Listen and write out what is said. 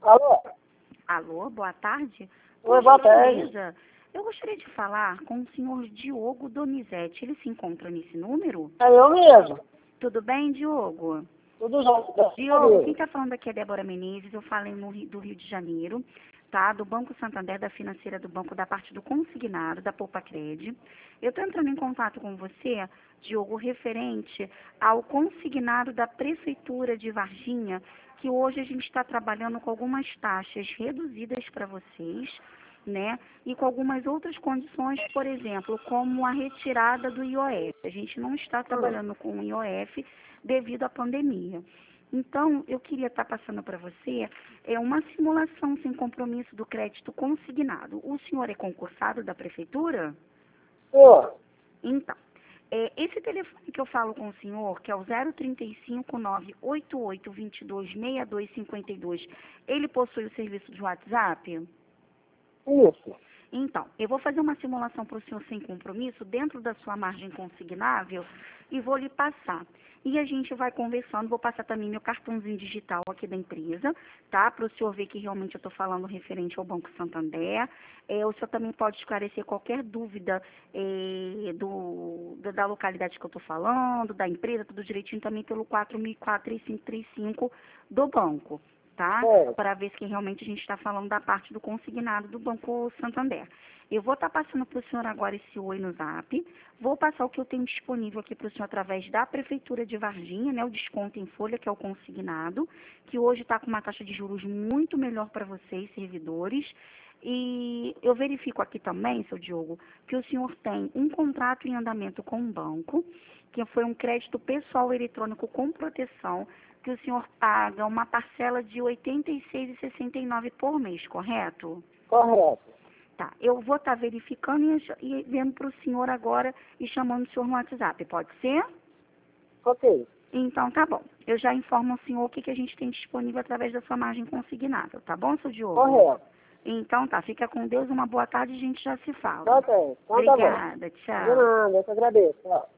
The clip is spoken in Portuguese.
Alô? Alô, boa tarde. Oi, boa tarde. Gentileza, eu gostaria de falar com o senhor Diogo Donizete. Ele se encontra nesse número? É eu mesmo. Tudo bem, Diogo? Tudo junto. Diogo, quem está falando aqui é Débora Menezes. Eu falei do Rio de Janeiro, tá? Do Banco Santander, da financeira do banco, da parte do consignado, da Poupa Cred. Eu estou entrando em contato com você, Diogo, referente ao consignado da Prefeitura de Varginha, que hoje a gente está trabalhando com algumas taxas reduzidas para vocês, né? E com algumas outras condições, por exemplo, como a retirada do IOF. A gente não está trabalhando com o IOF devido à pandemia. Então, eu queria estar passando para você uma simulação sem compromisso do crédito consignado. O senhor é concursado da Prefeitura? Ô, Então, esse telefone que eu falo com o senhor, que é o 035-988-22-6252, ele possui o serviço de WhatsApp? isso. Então, eu vou fazer uma simulação para o senhor sem compromisso, dentro da sua margem consignável, e vou lhe passar. E a gente vai conversando, vou passar também meu cartãozinho digital aqui da empresa, tá? Para o senhor ver que realmente eu estou falando referente ao Banco Santander. O senhor também pode esclarecer qualquer dúvida da localidade que eu estou falando, da empresa, tudo direitinho também pelo 4004-3535 do banco, tá? É. Para ver se realmente a gente está falando da parte do consignado do Banco Santander. Eu vou estar passando para o senhor agora esse oi no Zap, vou passar o que eu tenho disponível aqui para o senhor através da Prefeitura de Varginha, né, o desconto em folha, que é o consignado, que hoje está com uma taxa de juros muito melhor para vocês, servidores. E eu verifico aqui também, seu Diogo, que o senhor tem um contrato em andamento com o banco, que foi um crédito pessoal eletrônico com proteção, que o senhor paga uma parcela de R$ 86,69 por mês, correto? Correto. Tá, eu vou estar verificando e vendo para o senhor agora e chamando o senhor no WhatsApp, pode ser? Ok. Então, tá bom. Eu já informo o senhor o que a gente tem disponível através da sua margem consignável, tá bom, seu Diogo? Correto. Então tá, fica com Deus, uma boa tarde e a gente já se fala. Tá bem. Então tá bom. Obrigada, De tchau. nada, eu que agradeço. Ó.